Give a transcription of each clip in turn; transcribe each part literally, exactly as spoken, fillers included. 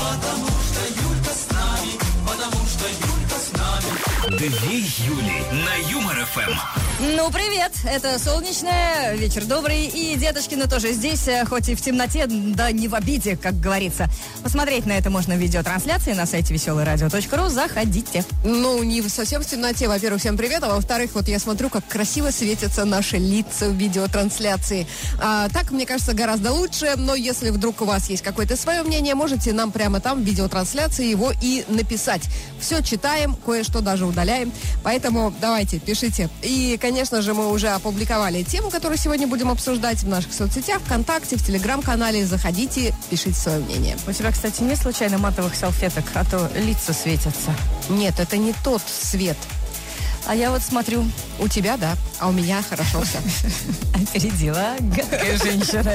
Потому что Юлька с нами, потому что Юлька с нами. Две Юли на Юмор ФМ. Ну, привет, это солнечное, вечер добрый, и Деточкина тоже здесь, хоть и в темноте, да не в обиде, как говорится. Посмотреть на это можно в видеотрансляции на сайте веселое радио точка ру, заходите. Ну, не совсем в темноте, во-первых, всем привет, а во-вторых, вот я смотрю, как красиво светятся наши лица в видеотрансляции. А, так, мне кажется, гораздо лучше, но если вдруг у вас есть какое-то свое мнение, можете нам прямо там в видеотрансляции его и написать. Все читаем, кое-что даже удаляем, поэтому давайте, пишите. И, конечно же, мы уже опубликовали тему, которую сегодня будем обсуждать в наших соцсетях, ВКонтакте, в Телеграм-канале. Заходите, пишите свое мнение. У тебя, кстати, нет случайно матовых салфеток, а то лица светятся? Нет, это не тот свет. А я вот смотрю. У тебя, да, а у меня хорошо все. Опередила гадкая женщина.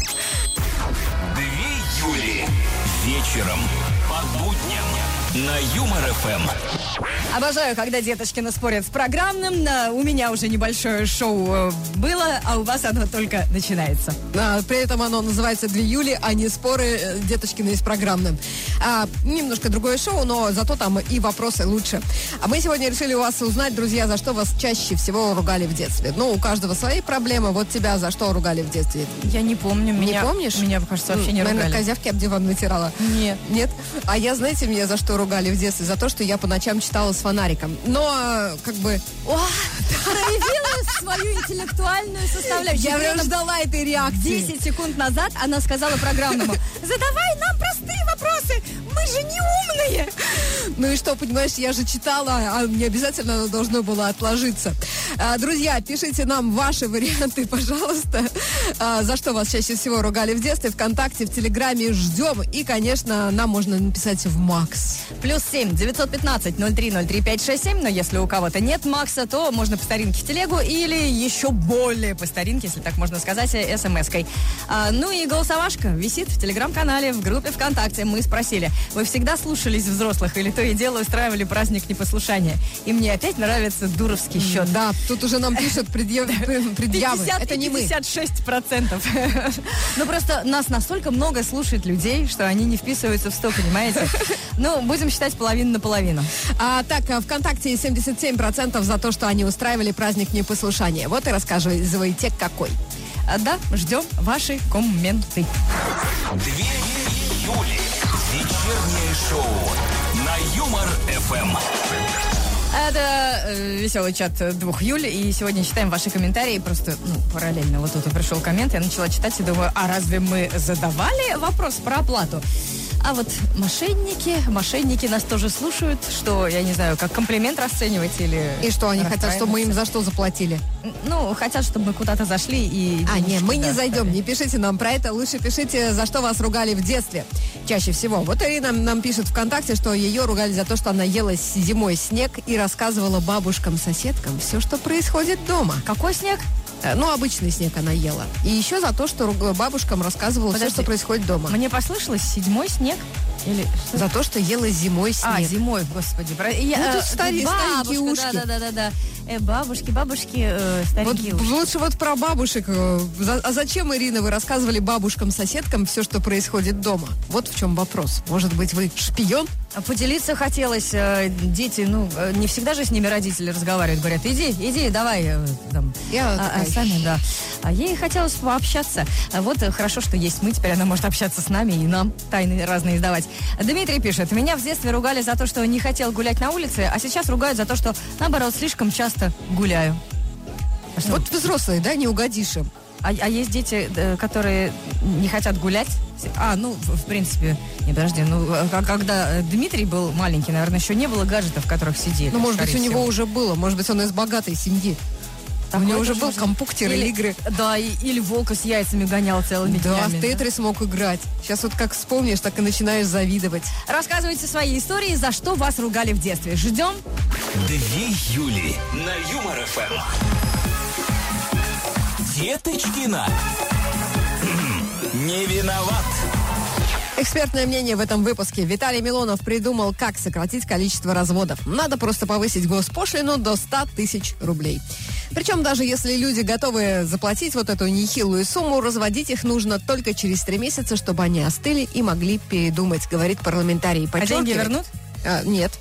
Две Юли. Вечером по будням на Юмор ФМ. Обожаю, когда Деточкина спорят с программным. У меня уже небольшое шоу было, а у вас оно только начинается. А, при этом оно называется «Две Юли», а не споры Деточкины с программным. А, немножко другое шоу, но зато там и вопросы лучше. А мы сегодня решили у вас узнать, друзья, за что вас чаще всего ругали в детстве. Ну, у каждого свои проблемы. Вот тебя за что ругали в детстве? Я не помню. Не меня, помнишь? Меня, кажется, вообще не Наверное, ругали. козявки об диван натирала. Нет. Нет? А я, знаете, меня за что ругали в детстве? За то, что я по ночам читала с фонариком. Но, как бы... О, проявила свою интеллектуальную составляющую. Я прям ждала этой реакции. десять секунд назад она сказала программному: задавай нам простые вопросы, мы же не умные. Ну и что, понимаешь, я же читала, а не обязательно оно должно было отложиться. А, друзья, пишите нам ваши варианты, пожалуйста. А, за что вас чаще всего ругали в детстве? ВКонтакте, в Телеграме ждем. И, конечно, нам можно написать в Макс. Плюс семь девятьсот пятнадцать ноль три ноль три пять шесть семь. Но если у кого-то нет Макса, то можно по старинке в телегу или еще более по старинке, если так можно сказать, смс-кой. А, ну и голосовашка висит в Телеграм-канале, в группе ВКонтакте. Мы спросили: вы всегда слушались взрослых или то и дело устраивали праздник непослушания? И мне опять нравится дуровский счет. Да, тут уже нам пишут предъяв... предъявы. Это не мы. пятьдесят шесть процентов. Ну просто нас настолько много слушает людей, что они не вписываются в сто, понимаете? Ну, будем считать половину на половину. А так, ВКонтакте семьдесят семь процентов за то, что они устраивали праздник непослушания. Вот и рассказывайте, какой. А, да, ждем ваши комменты. Две Юли. Вечернее шоу на Юмор ФМ. Это э, веселый чат двух Юль, и сегодня читаем ваши комментарии. Просто, ну, параллельно вот тут и пришел коммент, я начала читать и думаю, а разве мы задавали вопрос про оплату? А вот мошенники, мошенники нас тоже слушают, что, я не знаю, как комплимент расценивать или... И что, они хотят, чтобы мы им за что заплатили? Ну, хотят, чтобы мы куда-то зашли и... А, не, мы не да, зайдем, стали. не пишите нам про это, лучше пишите, за что вас ругали в детстве. Чаще всего. Вот Ирина нам пишет ВКонтакте, что ее ругали за то, что она ела зимой снег и рассказывала бабушкам-соседкам все, что происходит дома. Какой снег? Ну, обычный снег она ела. И еще за то, что бабушкам рассказывала Подожди. все, что происходит дома. Мне послышалось седьмой снег? Или что? За то, что ела зимой снег. А, зимой, господи. Про... Ну, Я, тут стари- старенькие ушки. Да, да, да, да. Э, бабушки, бабушки, э, Вот старенькие ушки. лучше вот про бабушек. За- А зачем, Ирина, вы рассказывали бабушкам-соседкам все, что происходит дома? Вот в чем вопрос. Может быть, вы шпион? Поделиться хотелось. э, Дети, ну, э, не всегда же с ними родители разговаривают. Говорят, иди, иди, давай. э, Там. Я А, такая, а сами, да. А ей хотелось пообщаться. А вот э, хорошо, что есть мы. Теперь она может общаться с нами и нам тайны разные издавать. Дмитрий пишет: меня в детстве ругали за то, что не хотел гулять на улице, а сейчас ругают за то, что, наоборот, слишком часто гуляю. А что? Вот взрослые, да, не угодишь им. А, а есть дети, э, которые не хотят гулять? А, ну, в, в принципе, не, подожди, ну, а когда э, Дмитрий был маленький, наверное, еще не было гаджетов, в которых сидели. Ну, может быть, у скорее него всего. уже было. Может быть, он из богатой семьи. У Такое него уже тоже был может- компьютер или- и игры. Да, и- или волка с яйцами гонял целыми Да, днями. в Тетрис мог играть. Сейчас вот как вспомнишь, так и начинаешь завидовать. Рассказывайте свои истории, за что вас ругали в детстве. Ждем. Две Юли на Юмор ФМ. Деточкина. Не виноват. Экспертное мнение в этом выпуске. Виталий Милонов придумал, как сократить количество разводов. Надо просто повысить госпошлину до ста тысяч рублей. Причем даже если люди готовы заплатить вот эту нехилую сумму, разводить их нужно только через три месяца, чтобы они остыли и могли передумать, говорит парламентарий. А деньги вернут? А, нет.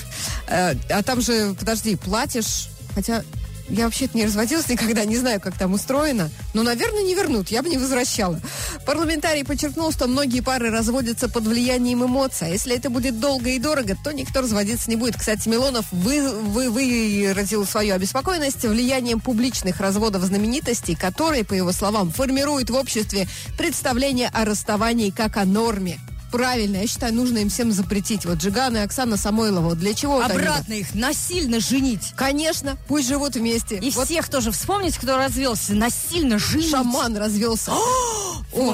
А, а там же, подожди, платишь, хотя... Я вообще-то не разводилась никогда, не знаю, как там устроено. Но, наверное, не вернут, я бы не возвращала. Парламентарий подчеркнул, что многие пары разводятся под влиянием эмоций. А если это будет долго и дорого, то никто разводиться не будет. Кстати, Милонов вы, вы, выразил свою обеспокоенность влиянием публичных разводов знаменитостей, которые, по его словам, формируют в обществе представление о расставании как о норме. Правильно, я считаю, нужно им всем запретить. Вот Джиган и Оксана Самойлова. Вот для чего? Обратно их насильно женить. Конечно, пусть живут вместе. И вот всех тоже вспомнить, кто развелся, насильно женить. Шаман развелся. Вот.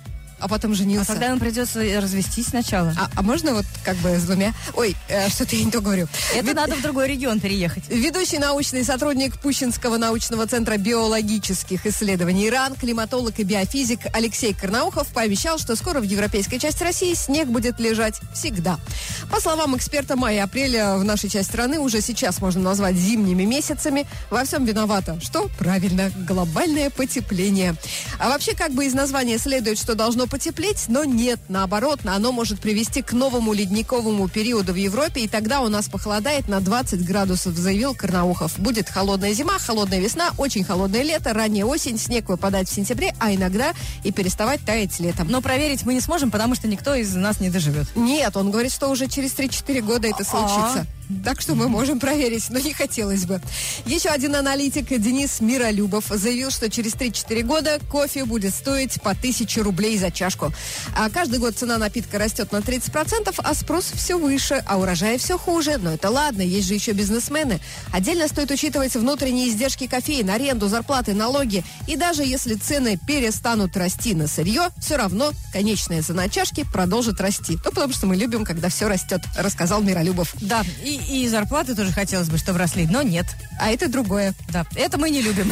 А потом женился. А тогда ему придется развестись сначала. А, а можно вот как бы с двумя? Ой, э, что-то я не то говорю. Это Вед... надо в другой регион переехать. Ведущий научный сотрудник Пущинского научного центра биологических исследований РАН, климатолог и биофизик Алексей Карнаухов пообещал, что скоро в европейской части России снег будет лежать всегда. По словам эксперта, май и апрель в нашей части страны уже сейчас можно назвать зимними месяцами. Во всем виновато. Что? Правильно, глобальное потепление. А вообще, как бы из названия следует, что должно потеплеть, но нет, наоборот, оно может привести к новому ледниковому периоду в Европе, и тогда у нас похолодает на двадцать градусов, заявил Карнаухов. Будет холодная зима, холодная весна, очень холодное лето, ранняя осень, снег выпадает в сентябре, а иногда и переставать таять летом. Но проверить мы не сможем, потому что никто из нас не доживет. Нет, он говорит, что уже через три-четыре года это случится. Так что мы можем проверить, но не хотелось бы. Еще один аналитик Денис Миролюбов заявил, что через три-четыре года кофе будет стоить по тысяче рублей за чашку. А каждый год цена напитка растет на тридцать процентов, а спрос все выше, а урожай все хуже. Но это ладно, есть же еще бизнесмены. Отдельно стоит учитывать внутренние издержки кофеина, аренду, зарплаты, налоги. И даже если цены перестанут расти на сырье, все равно конечная цена чашки продолжит расти. Ну, потому что мы любим, когда все растет, рассказал Миролюбов. Да, и И зарплаты тоже хотелось бы, чтобы росли, но нет. А это другое. Да, это мы не любим.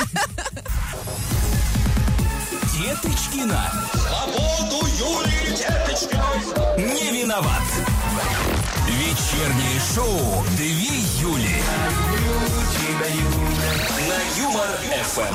Деточкина. Свободу Юлии Деточкиной. Не виноват. Вечернее шоу «Две Юли». На Юмор эф эм.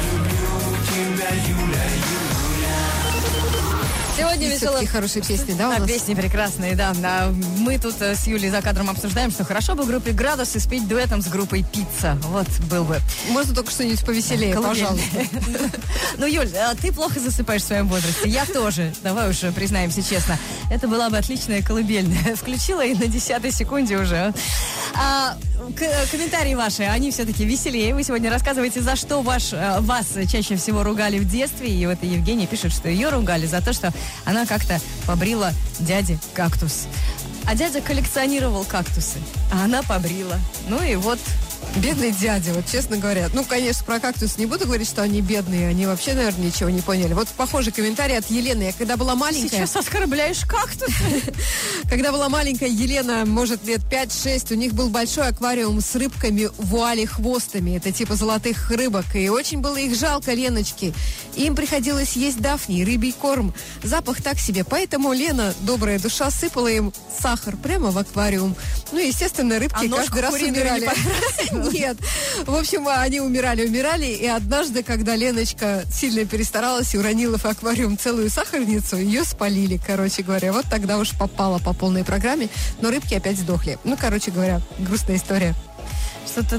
Сегодня весело. Такие хорошие песни, да, у Да, нас? песни прекрасные, да. А мы тут с Юлей за кадром обсуждаем, что хорошо бы группе «Градусы» спеть дуэтом с группой «Пицца». Вот, был бы. Можно только что-нибудь повеселее, пожалуйста. Ну, Юль, ты плохо засыпаешь в своем возрасте. Я тоже. Давай уж признаемся честно. Это была бы отличная колыбельная. Включила и на десятой секунде уже. А, к- комментарии ваши, они все-таки веселее. Вы сегодня рассказываете, за что ваш, вас чаще всего ругали в детстве. И вот Евгений пишет, что ее ругали за то, что она как-то побрила дяде кактус. А дядя коллекционировал кактусы, а она побрила. Ну и вот... Бедный дядя, вот честно говоря. Ну, конечно, про кактус не буду говорить, что они бедные. Они вообще, наверное, ничего не поняли. Вот похожий комментарий от Елены. Я когда была маленькая... Сейчас оскорбляешь кактусы? Когда была маленькая Елена, может, лет пять-шесть, у них был большой аквариум с рыбками вуали-хвостами. Это типа золотых рыбок. И очень было их жалко, Леночки. Им приходилось есть дафни, рыбий корм. Запах так себе. Поэтому Лена, добрая душа, сыпала им сахар прямо в аквариум. Ну, естественно, рыбки А каждый раз куриную умирали. не Нет. В общем, они умирали, умирали. И однажды, когда Леночка сильно перестаралась и уронила в аквариум целую сахарницу, ее спалили, короче говоря. Вот тогда уж попала по полной программе. Но рыбки опять сдохли. Ну, короче говоря, грустная история. Что-то...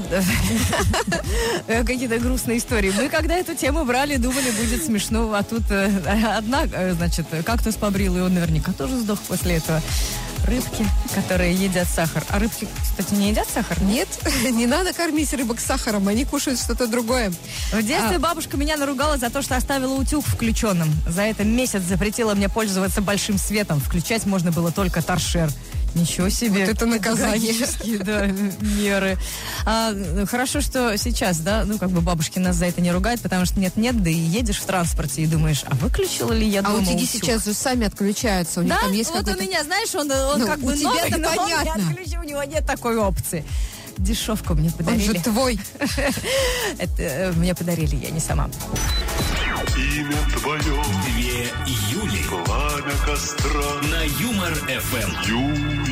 Какие-то грустные истории. Мы когда эту тему брали, думали, будет смешно. А тут одна, значит, кактус побрил, и он наверняка тоже сдох после этого. Рыбки, которые едят сахар. А рыбки, кстати, не едят сахар? Нет, не надо кормить рыбок сахаром, они кушают что-то другое. В детстве А- бабушка меня наругала за то, что оставила утюг включенным. За это месяц запретила мне пользоваться большим светом. Включать можно было только торшер. Ничего себе. Вот это наказание. Педагогические, да, меры. А, хорошо, что сейчас, да, ну, как бы бабушки нас за это не ругают, потому что нет-нет, да и едешь в транспорте и думаешь, а выключила ли я А дома утюги утюг? сейчас же сами отключаются. У них Да, там есть вот у какой-то... меня, знаешь, он, он Ну, как у бы тебя-то новый, но он не понятно. отключен, у него нет такой опции. Дешевку мне Он подарили. же твой. Это э, мне подарили, я не сама. Имя твое, Две Юли. пламя костра, На Юмор эф эм.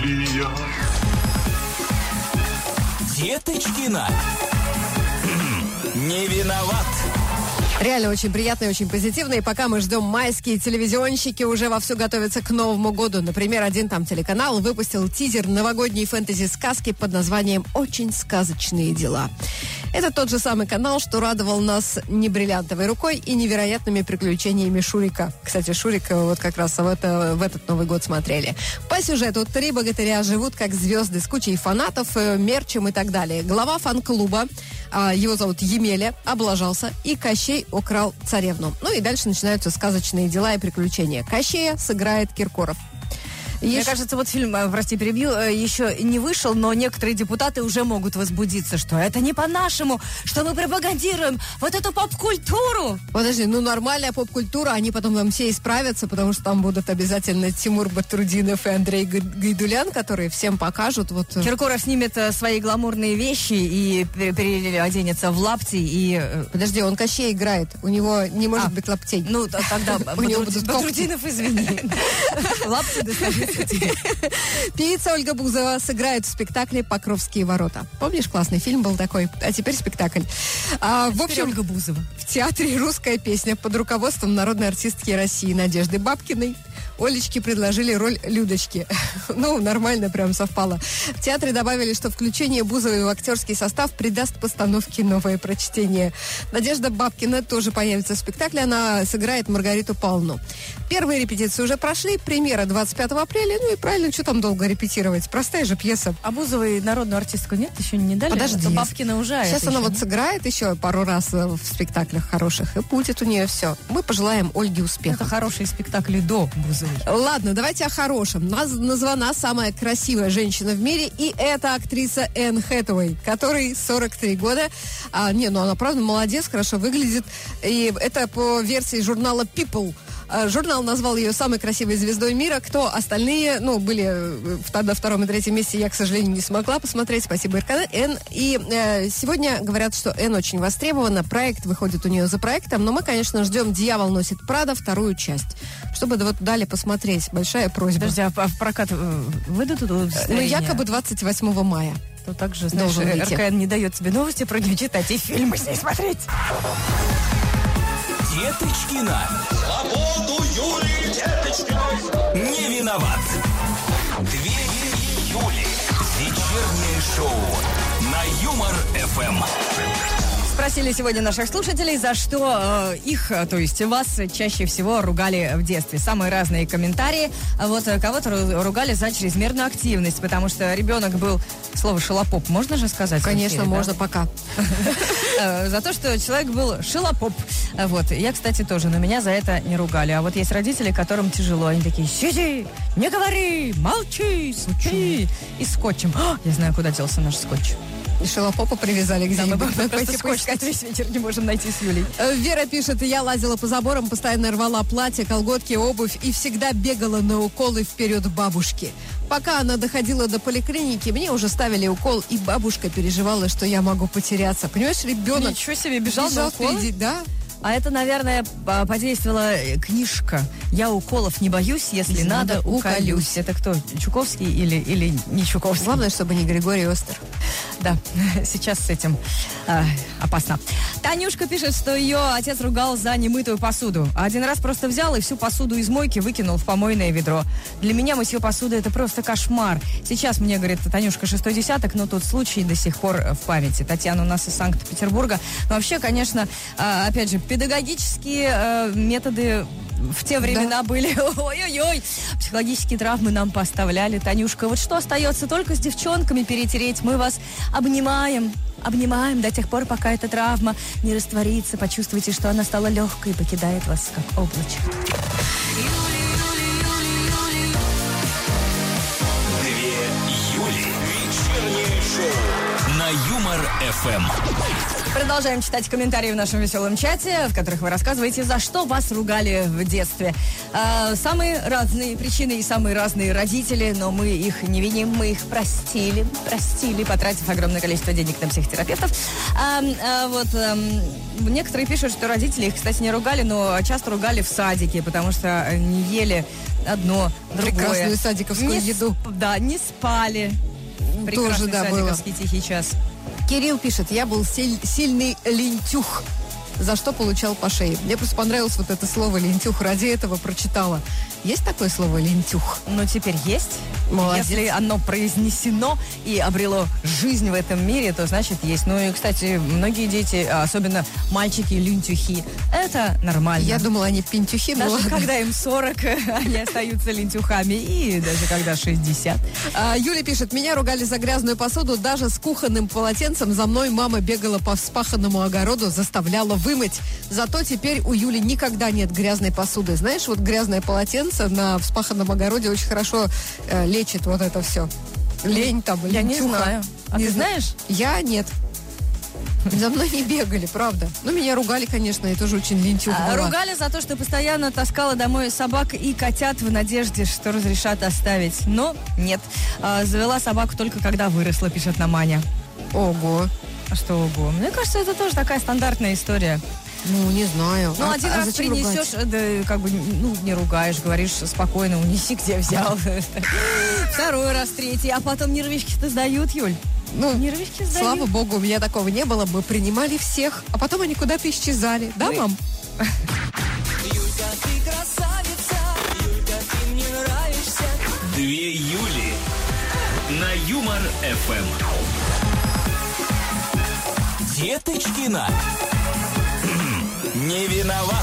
Юлия. Деточкина. не виноват. Реально очень приятно и очень позитивно. И пока мы ждем, майские телевизионщики уже вовсю готовятся к Новому году. Например, один там телеканал выпустил тизер новогодней фэнтези-сказки под названием «Очень сказочные дела». Это тот же самый канал, что радовал нас не бриллиантовой рукой и невероятными приключениями Шурика. Кстати, Шурика вот как раз в, это, в этот Новый год смотрели. По сюжету три богатыря живут как звезды с кучей фанатов, мерчем и так далее. Глава фан-клуба, его зовут Емеля, облажался, и Кощей украл царевну. Ну и дальше начинаются сказочные дела и приключения. Кощея сыграет Киркоров. Мне Еш... кажется, вот фильм, прости, перебью, еще не вышел, но некоторые депутаты уже могут возбудиться, что это не по-нашему, что мы пропагандируем вот эту поп-культуру. Подожди, ну нормальная поп-культура, они потом там все исправятся, потому что там будут обязательно Тимур Батрудинов и Андрей Гайдулян, которые всем покажут. Вот... Киркоров снимет свои гламурные вещи и переоденется в лапти и... Подожди, он Кощей играет, у него не может а, быть лаптей. Ну, тогда Батрудинов, извини. Лапти достанет. Певица Ольга Бузова сыграет в спектакле «Покровские ворота». Помнишь, классный фильм был такой? А теперь спектакль. А, в общем, Ольга Бузова. В театре «Русская песня» под руководством народной артистки России Надежды Бабкиной Олечке предложили роль Людочки. Ну, нормально прям совпало. В театре добавили, что включение Бузовой в актерский состав придаст постановке новое прочтение. Надежда Бабкина тоже появится в спектакле. Она сыграет Маргариту Павловну. Первые репетиции уже прошли. Премьера двадцать пятого апреля. Ну и правильно, что там долго репетировать? Простая же пьеса. А Бузовой народную артистку нет? Еще не дали? Подожди. А Бабкина уже. Сейчас она еще, вот да? сыграет еще пару раз в спектаклях хороших. И будет у нее все. Мы пожелаем Ольге успеха. Это хорошие спектакли до Бузовой. Ладно, давайте о хорошем. Нас названа самая красивая женщина в мире, и это актриса Энн Хэтэуэй, которой сорок три года. А, не, ну она правда молодец, хорошо выглядит. И это по версии журнала People. Журнал назвал ее самой красивой звездой мира. Кто остальные, ну, были на втором и третьем месте, я, к сожалению, не смогла посмотреть. Спасибо, РК. Энн. И э, сегодня говорят, что Энн очень востребована. Проект выходит у нее за проектом. Но мы, конечно, ждем «Дьявол носит Прада» вторую часть. Чтобы вот дали посмотреть. Большая просьба. Подожди, а в прокат выйдут? Ну, якобы двадцать восьмого мая. То также, знаешь, РК не дает тебе новости про нее читать и фильмы с ней смотреть. Деточкина. Свободу Юлии Деточкиной. Не виноват. Две Юли. Вечернее шоу на Юмор-эф эм. Спросили сегодня наших слушателей, за что э, их, то есть вас, чаще всего ругали в детстве. Самые разные комментарии. А вот э, кого-то ру- ругали за чрезмерную активность, потому что ребенок был, слово шелопоп, можно же сказать? Конечно, эфире, можно, да? пока. За то, что человек был шелопоп. Вот. Я, кстати, тоже, но меня за это не ругали. А вот есть родители, которым тяжело. Они такие: сиди, не говори, молчи, спи. И скотчем. О, я знаю, куда делся наш скотч. И шелопопа привязали где-нибудь. Да, мы просто скотч весь вечер не можем найти с Юлей. Вера пишет: я лазила по заборам, постоянно рвала платье, колготки, обувь и всегда бегала на уколы вперед бабушки. Пока она доходила до поликлиники, мне уже ставили укол, и бабушка переживала, что я могу потеряться. Понимаешь, ребенок Ничего себе, бежал, бежал на уколы? впереди, да? А это, наверное, подействовала книжка «Я уколов не боюсь, если, Если надо, надо, уколюсь». уколюсь. Это кто, Чуковский или, или не Чуковский? Главное, чтобы не Григорий Остер. Да, сейчас с этим э, опасно. Танюшка пишет, что ее отец ругал за немытую посуду. Один раз просто взял и всю посуду из мойки выкинул в помойное ведро. Для меня мытье посуды — это просто кошмар. Сейчас мне, говорит Танюшка, шестой десяток, но тот случай до сих пор в памяти. Татьяна у нас из Санкт-Петербурга. Но вообще, конечно, э, опять же, педагогические э, методы в те времена да. были. Ой-ой-ой. Психологические травмы нам поставляли. Танюшка, вот что остается? Только с девчонками перетереть. Мы вас обнимаем. Обнимаем до тех пор, пока эта травма не растворится. Почувствуйте, что она стала легкой и покидает вас, как облачко. Две Юли. Вечернее шоу на Юмор-эф эм. Продолжаем читать комментарии в нашем веселом чате, в которых вы рассказываете, за что вас ругали в детстве. А, самые разные причины и самые разные родители, но мы их не виним, мы их простили, простили, потратив огромное количество денег на психотерапевтов. А, а, вот а, некоторые пишут, что родители их, кстати, не ругали, но часто ругали в садике, потому что не ели одно, другое. Прекрасную садиковскую не еду. Сп- да, не спали. Прекрасный Тоже, да, было. садиковский тихий час. Кирилл пишет, я был силь- сильный лентюх, за что получал по шее. Мне просто понравилось вот это слово лентюх, ради этого прочитала. Есть такое слово лентюх? Ну, теперь есть. Молодец. Если оно произнесено и обрело жизнь в этом мире, то значит есть. Ну и, кстати, многие дети, особенно мальчики, лентюхи, это нормально. Я думала, они пентюхи, но Даже ладно. когда им сорок, они остаются лентюхами. И даже когда шестьдесят. А, Юля пишет, меня ругали за грязную посуду, даже с кухонным полотенцем за мной мама бегала по вспаханному огороду, заставляла вымыть. Зато теперь у Юли никогда нет грязной посуды. Знаешь, вот грязное полотенце на вспаханном огороде очень хорошо э, лечит вот это все. Лень там, Я не лентюха. знаю. А Не ты знаю. знаешь? Я нет. За мной не бегали, правда. Ну, меня ругали, конечно, я тоже очень лентюха А, была. Ругали за то, что постоянно таскала домой собак и котят в надежде, что разрешат оставить. Но нет. А, завела собаку только когда выросла, пишет нам Аня. Ого. А что ого? Мне кажется, это тоже такая стандартная история. Ну, не знаю. Ну, А- один а раз зачем принесешь, ругать? да, как бы, ну, не ругаешь, говоришь спокойно, унеси, где взял. Второй раз, третий, а потом нервишки-то сдают, Юль. Ну, Нервишки сдают. слава богу, у меня такого не было. Мы принимали всех, а потом они куда-то исчезали. Да, Ой. мам? Юлька, ты красавица, Юлька, ты мне нравишься. Две Юли на Юмор эф эм. Деточкина. М, Не виноват.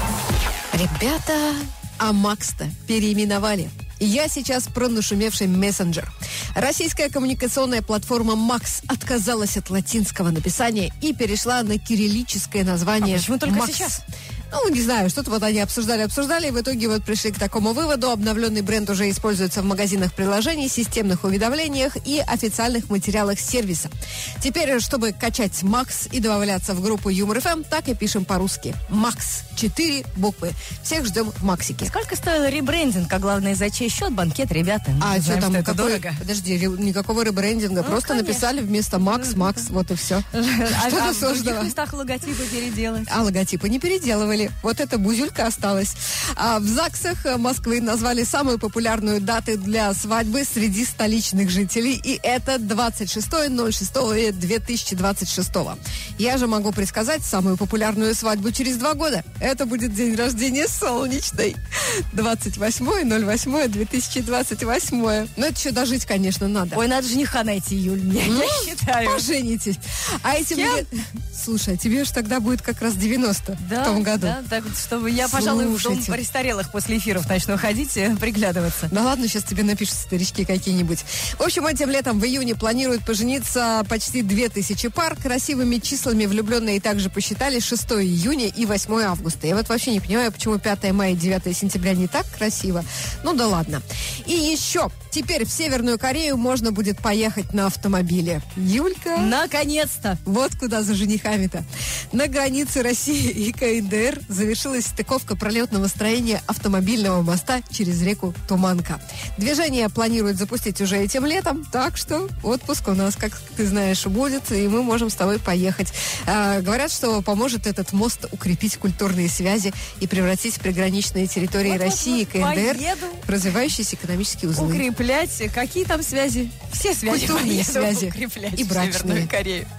Ребята, а Макс-то переименовали. Я сейчас про нашумевший мессенджер. Российская коммуникационная платформа Макс отказалась от латинского написания и перешла на кириллическое название А почему только Макс. сейчас? Ну, не знаю, что-то вот они обсуждали, обсуждали, и в итоге вот пришли к такому выводу. Обновленный бренд уже используется в магазинах приложений, системных уведомлениях и официальных материалах сервиса. Теперь, чтобы качать Макс и добавляться в группу Юмор эф эм, так и пишем по-русски. Макс. Четыре буквы. Всех ждем в Максике. Сколько стоил ребрендинг, а главное, за чей счет банкет, ребята? Мы А что знаем, там, что это какой- дорого. Подожди, ре- никакого ребрендинга. Ну, просто конечно. написали вместо Макс, Макс, вот и все. А, Что-то а в других сложного. местах логотипы переделать. А логотипы не переделывали. Вот эта бузюлька осталась. А в ЗАГСах Москвы назвали самую популярную дату для свадьбы среди столичных жителей. И это двадцать шестое ноль шестое две тысячи двадцать шестого. Я же могу предсказать самую популярную свадьбу через два года. Это будет день рождения солнечной. двадцать восьмое ноль восьмое две тысячи двадцать восьмое. Но это еще дожить, конечно, надо. Ой, надо жениха найти, Юль, мне, Ну, я считаю. Поженитесь. А этим кем? лет- Слушай, а тебе же тогда будет как раз девяносто Да, в том году. да, так вот, чтобы я, пожалуй, в дом Слушайте. престарелых после эфиров начну ходить и приглядываться. Да ладно, сейчас тебе напишут старички какие-нибудь. В общем, этим летом в июне планируют пожениться почти две тысячи пар. Красивыми числами влюбленные также посчитали шестое июня и восьмое августа. Я вот вообще не понимаю, почему пятое мая и девятое сентября не так красиво. Ну да ладно. И еще, теперь в Северную Корею можно будет поехать на автомобиле. Юлька... Наконец-то! Вот куда за женихами-то. На границе России и ка эн дэ эр завершилась стыковка пролетного строения автомобильного моста через реку Туманка. Движение планируют запустить уже этим летом, так что отпуск у нас, как ты знаешь, будет, и мы можем с тобой поехать. А, говорят, что поможет этот мост укрепить культурные связи и превратить приграничные территории Вот-вот-вот, России и ка эн дэ эр поеду. в развивающиеся экономические узлы. Укреплять. Какие там связи? Все связи. Культурные поеду связи. укреплять И в брачные. Северную Корею.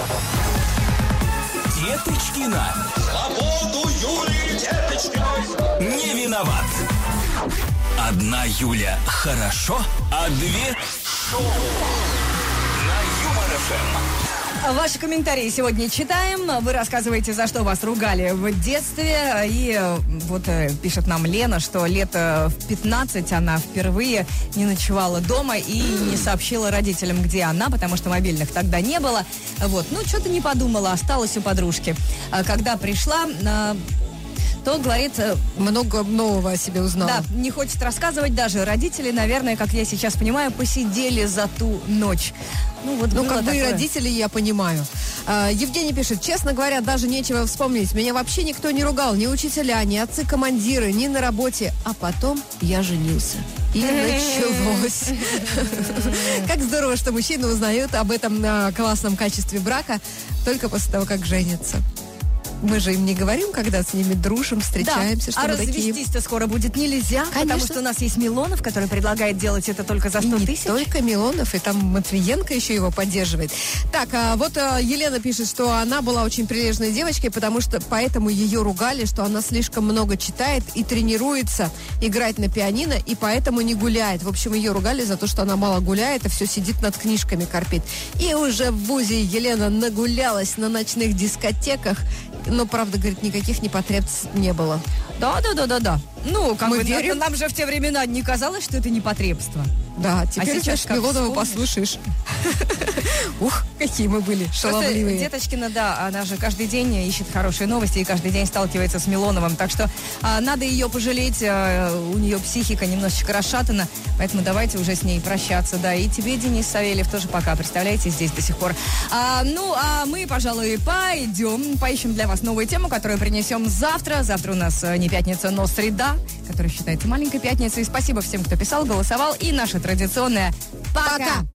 Деточкина. Свободу Юлии Деточкиной. Не виноват. Одна Юля хорошо, а две шоу на Юмор эф эм. Ваши комментарии сегодня читаем. Вы рассказываете, за что вас ругали в детстве. И э, вот э, пишет нам Лена, что лет э, в пятнадцать она впервые не ночевала дома и не сообщила родителям, где она, потому что мобильных тогда не было. Вот. Ну, что-то не подумала, осталась у подружки. А когда пришла, э, то, говорит, э, Много нового о себе узнала. да, не хочет рассказывать даже. Родители, наверное, как я сейчас понимаю, посидели за ту ночь. Ну, вот Ну, было как бы и такое. родителей я понимаю. А, Евгений пишет, честно говоря, даже нечего вспомнить. Меня вообще никто не ругал, ни учителя, ни отцы-командиры, ни на работе. А потом я женился. И началось. Как здорово, что мужчины узнают об этом на классном качестве брака только после того, как женятся. Мы же им не говорим, когда с ними дружим, встречаемся, что а мы такие. развестись-то скоро будет нельзя, потому Конечно. что у нас есть Милонов, который предлагает делать это только за сто И не тысяч. только Милонов, и там Матвиенко еще его поддерживает. Так, а вот а, Елена пишет, что она была очень прилежной девочкой, потому что поэтому ее ругали, что она слишком много читает и тренируется играть на пианино, и поэтому не гуляет. В общем, ее ругали за то, что она мало гуляет, и все сидит над книжками корпит. И уже в вузе Елена нагулялась на ночных дискотеках, но, правда, говорит, никаких непотребств не было. Да, да, да, да, да. Ну, как Мы бы на- верим. нам же в те времена не казалось, что это непотребство. Да, теперь, сейчас знаешь, как Милонова вспомнишь. послушаешь. Ух, какие мы были Просто шаловливые. Деточкина, да, она же каждый день ищет хорошие новости и каждый день сталкивается с Милоновым. Так что а, надо ее пожалеть, а, у нее психика немножечко расшатана, поэтому давайте уже с ней прощаться. Да, и тебе, Денис Савельев, тоже пока. Представляете, здесь до сих пор. А, ну, а мы, пожалуй, пойдем, поищем для вас новую тему, которую принесем завтра. Завтра у нас а, не пятница, но среда, которая считается маленькой пятницей. Спасибо всем, кто писал, голосовал. И наша традиционная «Пока». Пока.